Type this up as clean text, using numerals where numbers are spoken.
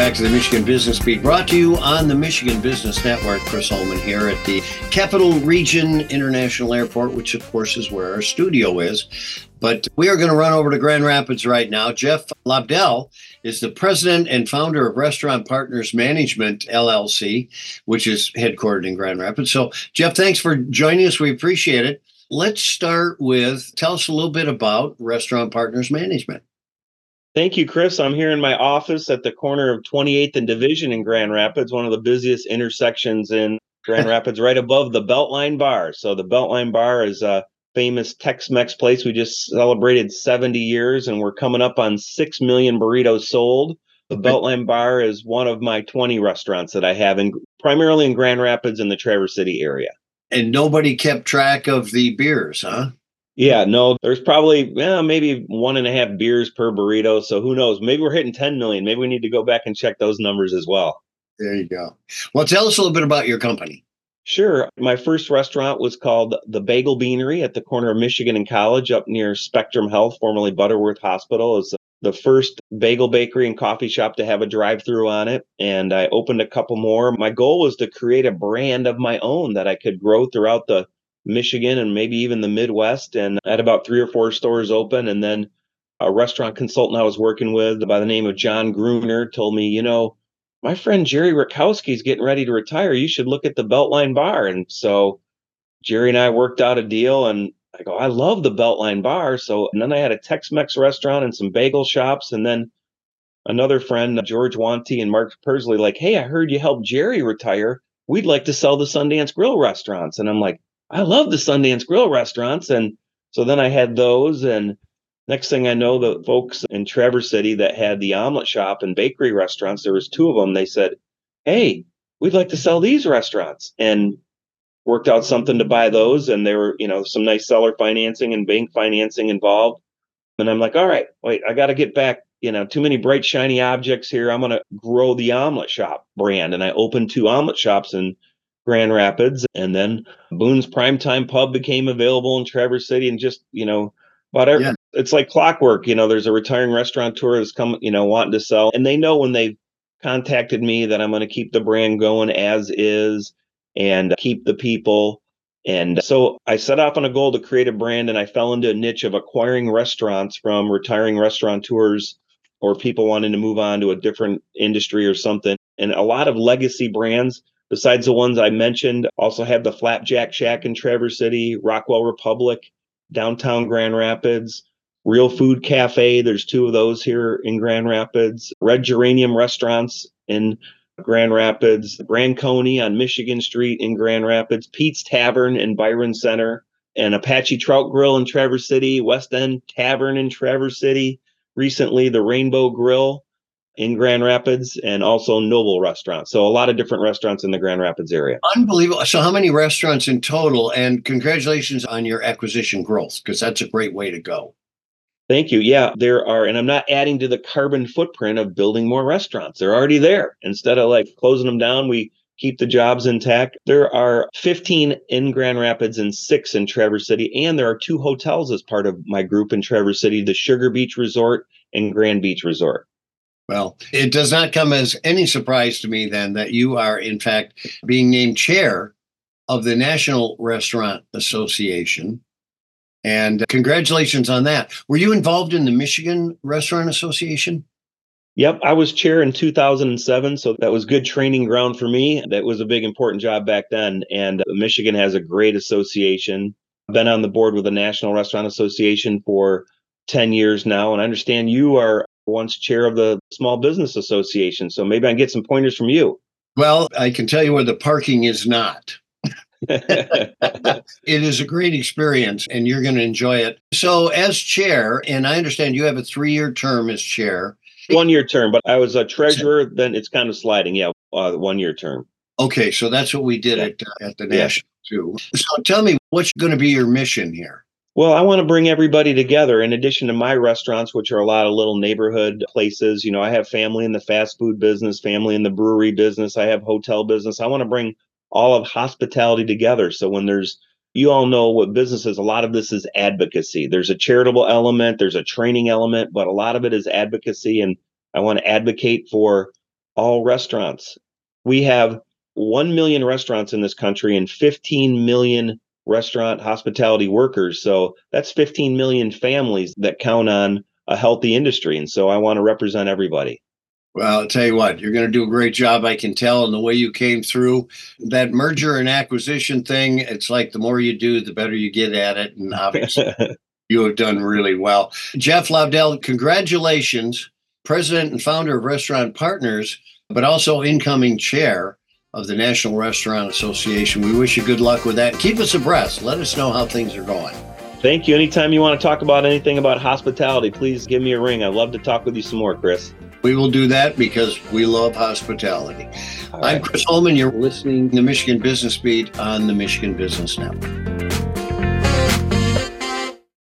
back to the Michigan Business Beat, brought to you on the Michigan Business Network. Chris Holman here at the Capital Region International Airport, which of course is where our studio is. But we are going to run over to Grand Rapids right now. Jeff Lobdell is the president and founder of Restaurant Partners Management, LLC, which is headquartered in Grand Rapids. So, Jeff, thanks for joining us. We appreciate it. Let's start with, tell us a little bit about Restaurant Partners Management. Thank you, Chris. I'm here in my office at the corner of 28th and Division in Grand Rapids, one of the busiest intersections in Grand Rapids, right above the Beltline Bar. So the Beltline Bar is a famous Tex-Mex place. We just celebrated 70 years, and we're coming up on 6 million burritos sold. The Beltline Bar is one of my 20 restaurants that I have, primarily in Grand Rapids and the Traverse City area. And nobody kept track of the beers, huh? Yeah, no, there's probably maybe 1.5 beers per burrito. So who knows? Maybe we're hitting 10 million. Maybe we need to go back and check those numbers as well. There you go. Well, tell us a little bit about your company. Sure. My first restaurant was called The Bagel Beanery at the corner of Michigan and College up near Spectrum Health, formerly Butterworth Hospital. It's the first bagel bakery and coffee shop to have a drive-through on it. And I opened a couple more. My goal was to create a brand of my own that I could grow throughout the Michigan and maybe even the Midwest. And I had about 3 or 4 stores open. And then a restaurant consultant I was working with by the name of John Gruner told me, my friend Jerry Rakowski is getting ready to retire. You should look at the Beltline Bar. And so Jerry and I worked out a deal, and I go, I love the Beltline Bar. And then I had a Tex-Mex restaurant and some bagel shops. And then another friend, George Wanty and Mark Persley, like, hey, I heard you helped Jerry retire. We'd like to sell the Sundance Grill restaurants. And I'm like, I love the Sundance Grill restaurants. And so then I had those. And next thing I know, the folks in Traverse City that had the omelet shop and bakery restaurants, there was 2 of them. They said, hey, we'd like to sell these restaurants, and worked out something to buy those. And there were, some nice seller financing and bank financing involved. And I'm like, all right, wait, I got to get back, too many bright, shiny objects here. I'm going to grow the omelet shop brand. And I opened 2 omelet shops in Grand Rapids, and then Boone's Primetime Pub became available in Traverse City, and just it's like clockwork. There's a retiring restaurateur that's come, wanting to sell, and they know when they've contacted me that I'm going to keep the brand going as is and keep the people. And so I set off on a goal to create a brand, and I fell into a niche of acquiring restaurants from retiring restaurateurs or people wanting to move on to a different industry or something. And a lot of legacy brands, besides the ones I mentioned, also have the Flapjack Shack in Traverse City, Rockwell Republic, downtown Grand Rapids, Real Food Cafe. There's 2 of those here in Grand Rapids. Red Geranium Restaurants in Grand Rapids, Branconi on Michigan Street in Grand Rapids, Pete's Tavern in Byron Center, and Apache Trout Grill in Traverse City, West End Tavern in Traverse City, recently the Rainbow Grill in Grand Rapids, and also Noble Restaurants. So a lot of different restaurants in the Grand Rapids area. Unbelievable. So how many restaurants in total? And congratulations on your acquisition growth, because that's a great way to go. Thank you. Yeah, there are. And I'm not adding to the carbon footprint of building more restaurants. They're already there. Instead of closing them down, we keep the jobs intact. There are 15 in Grand Rapids and 6 in Traverse City. And there are 2 hotels as part of my group in Traverse City, the Sugar Beach Resort and Grand Beach Resort. Well, it does not come as any surprise to me then that you are, in fact, being named chair of the National Restaurant Association. And congratulations on that. Were you involved in the Michigan Restaurant Association? Yep, I was chair in 2007, so that was good training ground for me. That was a big, important job back then. And Michigan has a great association. I've been on the board with the National Restaurant Association for 10 years now, and I understand you are once chair of the Small Business Association. So maybe I can get some pointers from you. Well, I can tell you where the parking is not. It is a great experience, and you're going to enjoy it. So as chair, and I understand you have a 3-year term as chair. 1-year term, but I was a treasurer, then it's kind of sliding. Yeah, 1-year term. Okay, so that's what we did at the National too. So tell me, what's going to be your mission here? Well, I want to bring everybody together. In addition to my restaurants, which are a lot of little neighborhood places, I have family in the fast food business, family in the brewery business. I have hotel business. I want to bring all of hospitality together. So when you all know what business is, a lot of this is advocacy. There's a charitable element, there's a training element, but a lot of it is advocacy. And I want to advocate for all restaurants. We have 1 million restaurants in this country and 15 million restaurant hospitality workers. So that's 15 million families that count on a healthy industry. And so I want to represent everybody. Well, I'll tell you what, you're going to do a great job, I can tell, and the way you came through that merger and acquisition thing, it's like the more you do, the better you get at it. And obviously, you have done really well. Jeff Lowdell, congratulations, president and founder of Restaurant Partners, but also incoming chair of the National Restaurant Association. We wish you good luck with that. Keep us abreast. Let us know how things are going. Thank you. Anytime you want to talk about anything about hospitality, please give me a ring. I'd love to talk with you some more, Chris. We will do that because we love hospitality. Right. I'm Chris Holman. You're listening to Michigan Business Beat on the Michigan Business Network.